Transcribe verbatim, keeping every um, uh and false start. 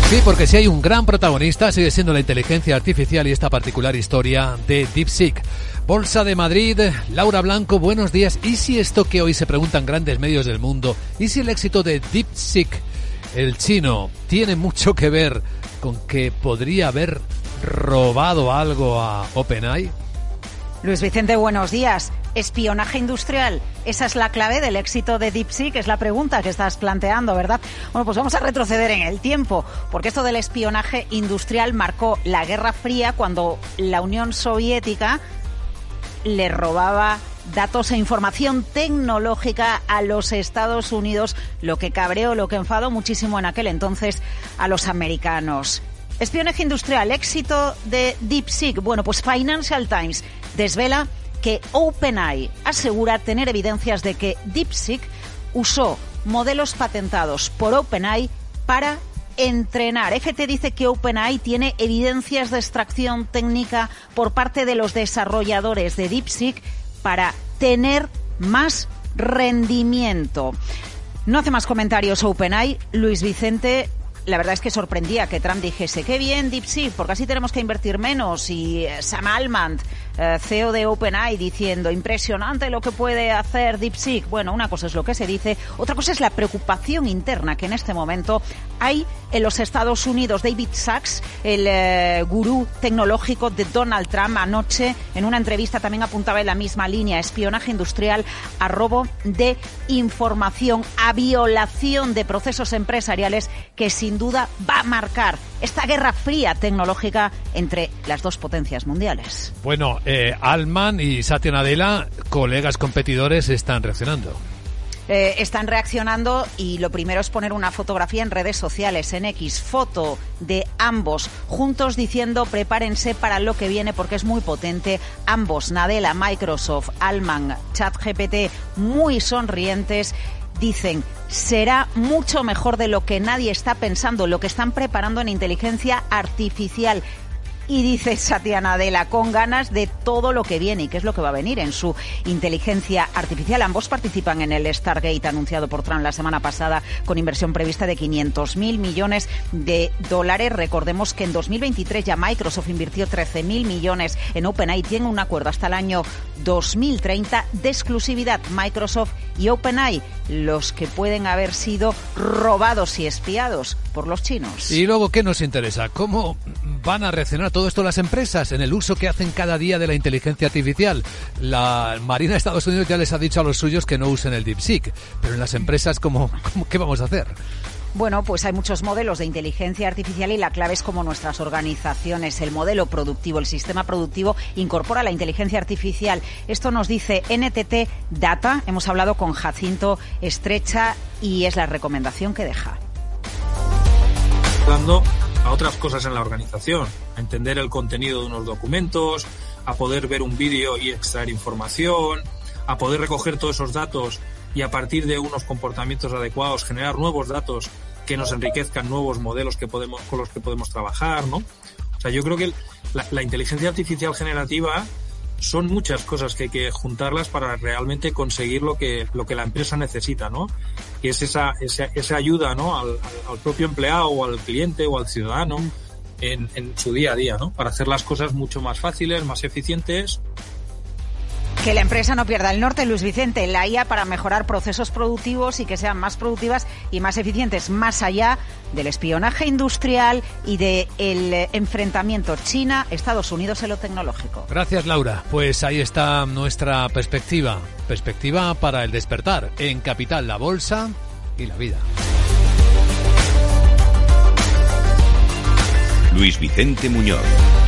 Sí, porque si hay un gran protagonista sigue siendo la inteligencia artificial y esta particular historia de DeepSeek. Bolsa de Madrid, Laura Blanco, buenos días. ¿Y si esto que hoy se preguntan grandes medios del mundo, y si el éxito de DeepSeek, el chino, tiene mucho que ver con que podría haber robado algo a OpenAI? Luis Vicente, buenos días. Espionaje industrial, esa es la clave del éxito de DeepSeek, es la pregunta que estás planteando, ¿verdad? Bueno, pues vamos a retroceder en el tiempo, porque esto del espionaje industrial marcó la Guerra Fría cuando la Unión Soviética le robaba datos e información tecnológica a los Estados Unidos, lo que cabreó, lo que enfadó muchísimo en aquel entonces a los americanos. Espionaje industrial, éxito de DeepSeek. Bueno, pues Financial Times desvela que OpenAI asegura tener evidencias de que DeepSeek usó modelos patentados por OpenAI para entrenar. F T dice que OpenAI tiene evidencias de extracción técnica por parte de los desarrolladores de DeepSeek para tener más rendimiento. No hace más comentarios OpenAI. Luis Vicente, la verdad es que sorprendía que Trump dijese qué bien DeepSeek, porque así tenemos que invertir menos, y Sam Altman, C E O de OpenAI, diciendo impresionante lo que puede hacer DeepSeek. Bueno, una cosa es lo que se dice, otra cosa es la preocupación interna que en este momento hay en los Estados Unidos. David Sachs, el eh, gurú tecnológico de Donald Trump, anoche en una entrevista también apuntaba en la misma línea: espionaje industrial, a robo de información, a violación de procesos empresariales, que sin duda va a marcar esta guerra fría tecnológica entre las dos potencias mundiales. Bueno, eh, Altman y Satya Nadella, colegas competidores, están reaccionando. Eh, están reaccionando, y lo primero es poner una fotografía en redes sociales, en X, foto de ambos juntos diciendo prepárense para lo que viene porque es muy potente. Ambos, Nadella, Microsoft, Altman, ChatGPT, muy sonrientes. Dicen, será mucho mejor de lo que nadie está pensando, lo que están preparando en inteligencia artificial. Y dice Satya Nadella, con ganas de todo lo que viene y qué es lo que va a venir en su inteligencia artificial. Ambos participan en el Stargate anunciado por Trump la semana pasada, con inversión prevista de quinientos mil millones de dólares. Recordemos que en dos mil veintitrés ya Microsoft invirtió trece mil millones en OpenAI. Tiene un acuerdo hasta el año dos mil treinta de exclusividad, Microsoft y OpenAI, los que pueden haber sido robados y espiados por los chinos. Y luego, ¿qué nos interesa? ¿Cómo van a reaccionar todo esto las empresas en el uso que hacen cada día de la inteligencia artificial? La Marina de Estados Unidos ya les ha dicho a los suyos que no usen el DeepSeek, pero en las empresas, ¿cómo, cómo, qué vamos a hacer? Bueno, pues hay muchos modelos de inteligencia artificial y la clave es cómo nuestras organizaciones, el modelo productivo, el sistema productivo, incorpora la inteligencia artificial. Esto nos dice N T T Data. Hemos hablado con Jacinto Estrecha y es la recomendación que deja. Dando a otras cosas en la organización, a entender el contenido de unos documentos, a poder ver un vídeo y extraer información, a poder recoger todos esos datos y a partir de unos comportamientos adecuados generar nuevos datos que nos enriquezcan, nuevos modelos que podemos, con los que podemos trabajar, ¿no? O sea, yo creo que la, la inteligencia artificial generativa son muchas cosas que hay que juntarlas para realmente conseguir lo que lo que la empresa necesita, ¿no? Y es esa esa, esa ayuda, ¿no? Al, al propio empleado o al cliente o al ciudadano en, en su día a día, ¿no? Para hacer las cosas mucho más fáciles, más eficientes. Que la empresa no pierda el norte, Luis Vicente. La I A para mejorar procesos productivos y que sean más productivas y más eficientes, más allá del espionaje industrial y del enfrentamiento China-Estados Unidos en lo tecnológico. Gracias, Laura. Pues ahí está nuestra perspectiva. Perspectiva para el despertar en Capital, la bolsa y la vida. Luis Vicente Muñoz.